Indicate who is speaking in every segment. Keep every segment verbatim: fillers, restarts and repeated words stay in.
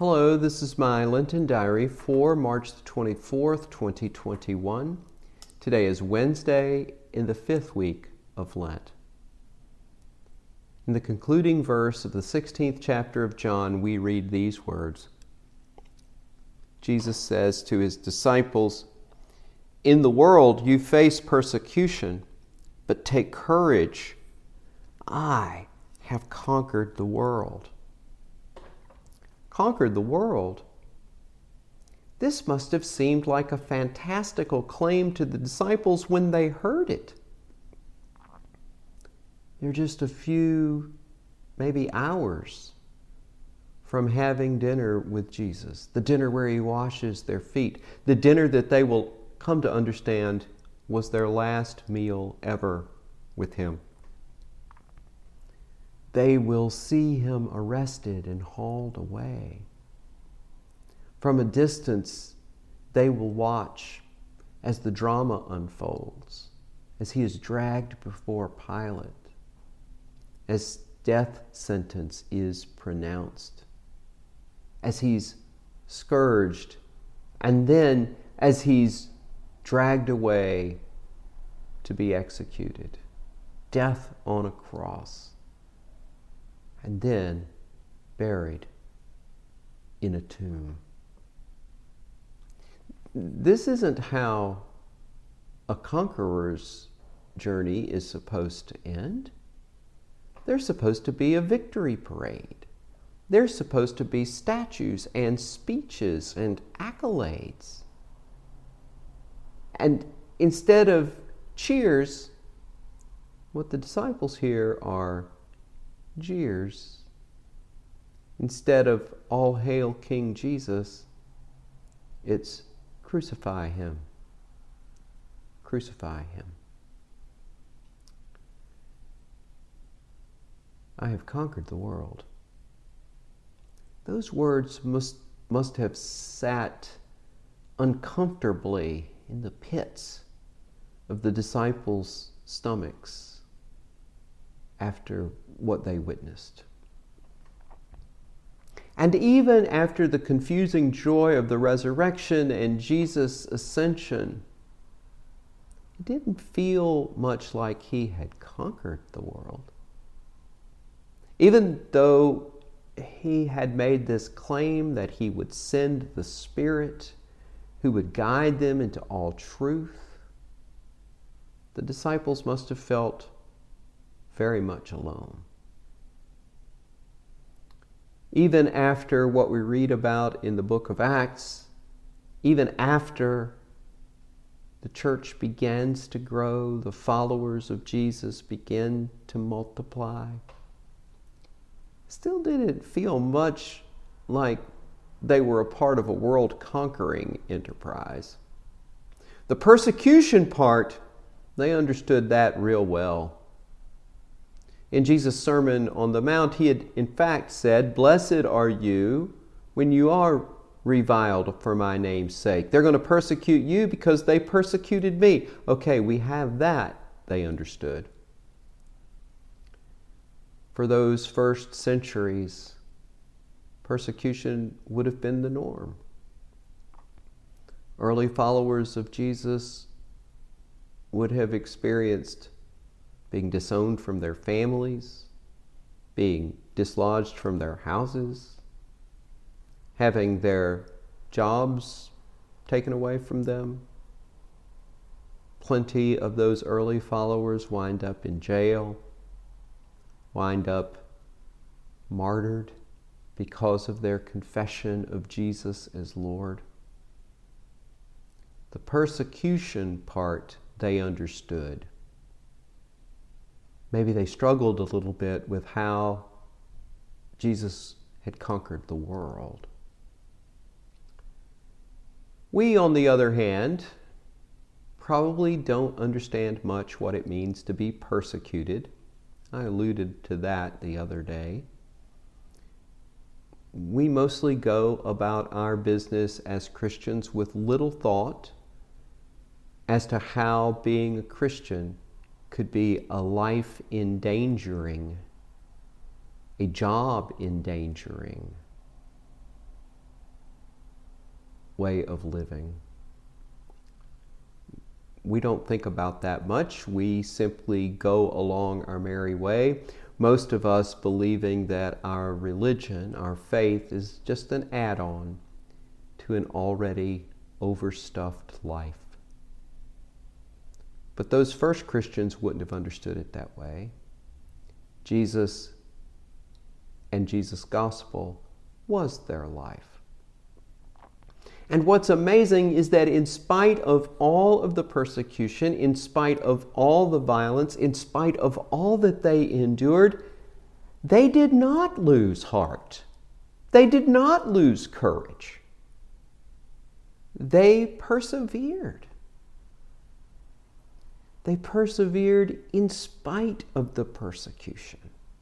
Speaker 1: Hello, this is my Lenten Diary for March the twenty-fourth, twenty twenty-one. Today is Wednesday in the fifth week of Lent. In the concluding verse of the sixteenth chapter of John, we read these words. Jesus says to his disciples, "In the world you face persecution, but take courage. I have conquered the world." Conquered the world. This must have seemed like a fantastical claim to the disciples when they heard it. They're just a few, maybe hours, from having dinner with Jesus, the dinner where he washes their feet, the dinner that they will come to understand was their last meal ever with him. They will see him arrested and hauled away. From a distance, they will watch as the drama unfolds, as he is dragged before Pilate, as death sentence is pronounced, as he's scourged, and then as he's dragged away to be executed. Death on a cross. And then buried in a tomb. This isn't how a conqueror's journey is supposed to end. There's supposed to be a victory parade. There's supposed to be statues and speeches and accolades. And instead of cheers, what the disciples hear are jeers. Instead of "All hail King Jesus," it's "Crucify him. Crucify him." I have conquered the world. Those words must, must have sat uncomfortably in the pits of the disciples' stomachs after what they witnessed. And even after the confusing joy of the resurrection and Jesus' ascension, it didn't feel much like he had conquered the world. Even though he had made this claim that he would send the Spirit who would guide them into all truth, the disciples must have felt very much alone. Even after what we read about in the book of Acts, even after the church begins to grow, the followers of Jesus begin to multiply, still didn't feel much like they were a part of a world-conquering enterprise. The persecution part, they understood that real well. In Jesus' Sermon on the Mount, he had in fact said, "Blessed are you when you are reviled for my name's sake." They're going to persecute you because they persecuted me. Okay, we have that, they understood. For those first centuries, persecution would have been the norm. Early followers of Jesus would have experienced being disowned from their families, being dislodged from their houses, having their jobs taken away from them. Plenty of those early followers wind up in jail, wind up martyred because of their confession of Jesus as Lord. The persecution part they understood. Maybe they struggled a little bit with how Jesus had conquered the world. We, on the other hand, probably don't understand much what it means to be persecuted. I alluded to that the other day. We mostly go about our business as Christians with little thought as to how being a Christian could be a life endangering, a job endangering, way of living. We don't think about that much. We simply go along our merry way. Most of us believing that our religion, our faith, is just an add-on to an already overstuffed life. But those first Christians wouldn't have understood it that way. Jesus and Jesus' gospel was their life. And what's amazing is that in spite of all of the persecution, in spite of all the violence, in spite of all that they endured, they did not lose heart. They did not lose courage. They persevered. They persevered in spite of the persecution.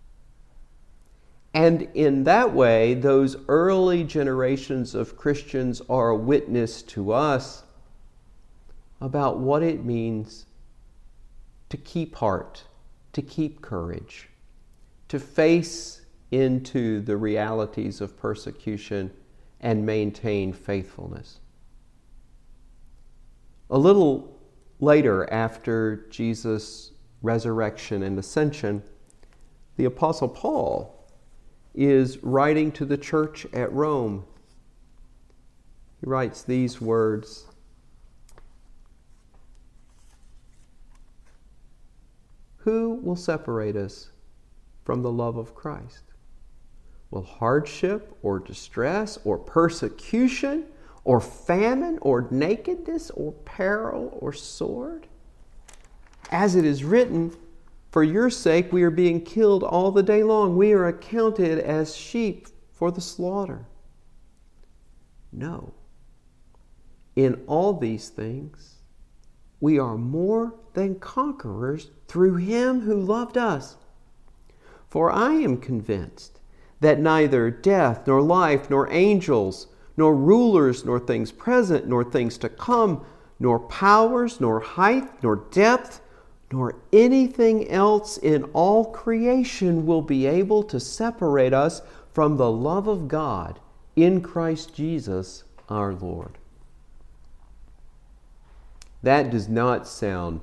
Speaker 1: And in that way, those early generations of Christians are a witness to us about what it means to keep heart, to keep courage, to face into the realities of persecution and maintain faithfulness. A little later, after Jesus' resurrection and ascension, the Apostle Paul is writing to the church at Rome. He writes these words: "Who will separate us from the love of Christ? Will hardship or distress or persecution or famine or nakedness or peril or sword? As it is written, for your sake we are being killed all the day long. We are accounted as sheep for the slaughter. No. In all these things, we are more than conquerors through him who loved us. For I am convinced that neither death, nor life, nor angels, nor rulers, nor things present, nor things to come, nor powers, nor height, nor depth, nor anything else in all creation will be able to separate us from the love of God in Christ Jesus our Lord." That does not sound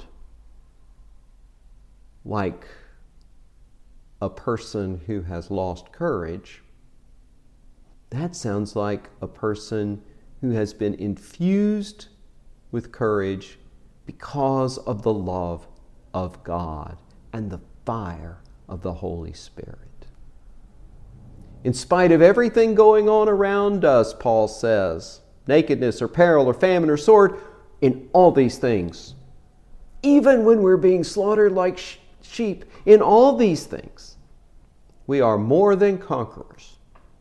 Speaker 1: like a person who has lost courage. That sounds like a person who has been infused with courage because of the love of God and the fire of the Holy Spirit. In spite of everything going on around us, Paul says, nakedness or peril or famine or sword, in all these things, even when we're being slaughtered like sh- sheep, in all these things, we are more than conquerors.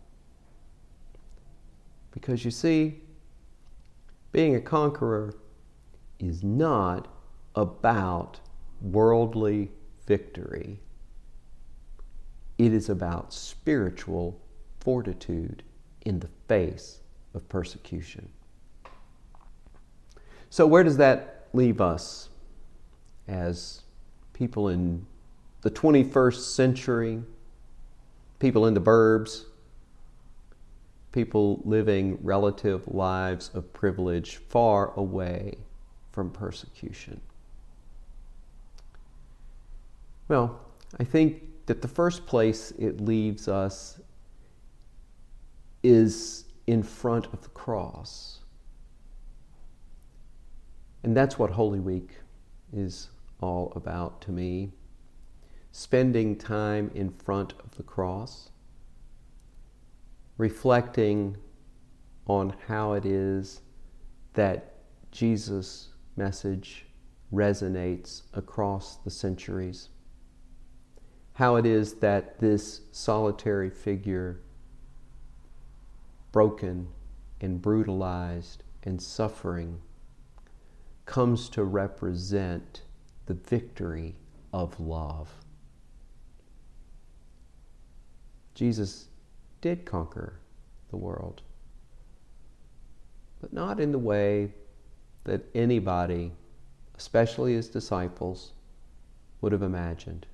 Speaker 1: Because you see, being a conqueror is not about worldly victory. It is about spiritual fortitude in the face of persecution. So where does that leave us as people in the twenty-first century, people in the burbs, people living relative lives of privilege far away from persecution? Well, I think that the first place it leaves us is in front of the cross. And that's what Holy Week is all about to me. Spending time in front of the cross, reflecting on how it is that Jesus' message resonates across the centuries. How it is that this solitary figure, broken and brutalized and suffering, comes to represent the victory of love. Jesus did conquer the world, but not in the way that anybody, especially his disciples, would have imagined.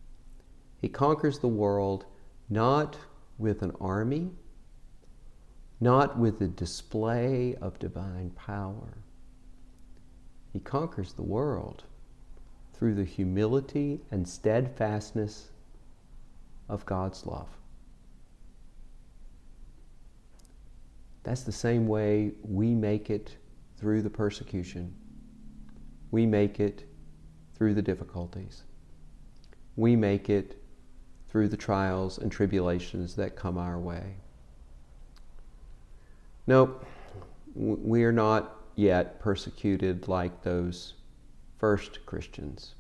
Speaker 1: He conquers the world not with an army not with the display of divine power. He conquers the world through the humility and steadfastness of God's love. That's the same way we make it through the persecution. We make it through the difficulties. We make it through the trials and tribulations that come our way. Nope, we are not yet persecuted like those first Christians.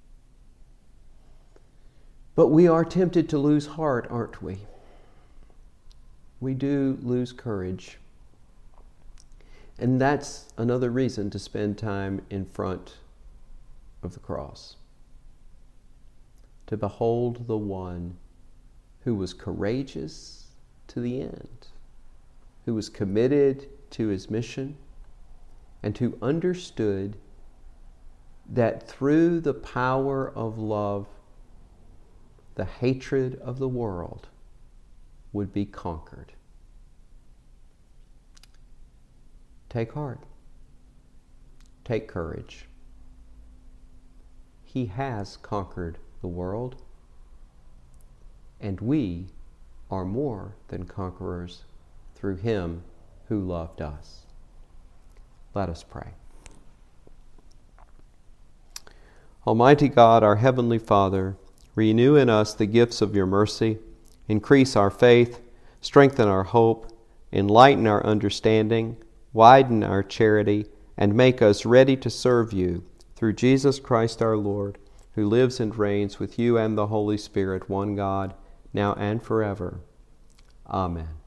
Speaker 1: But we are tempted to lose heart, aren't we? We do lose courage. And that's another reason to spend time in front of the cross. To behold the one who was courageous to the end, who was committed to his mission, and who understood that through the power of love, the hatred of the world would be conquered. Take heart. Take courage. He has conquered the world, and we are more than conquerors through him who loved us. Let us pray. Almighty God, our Heavenly Father, renew in us the gifts of your mercy, increase our faith, strengthen our hope, enlighten our understanding, widen our charity, and make us ready to serve you through Jesus Christ our Lord, who lives and reigns with you and the Holy Spirit, one God, now and forever. Amen.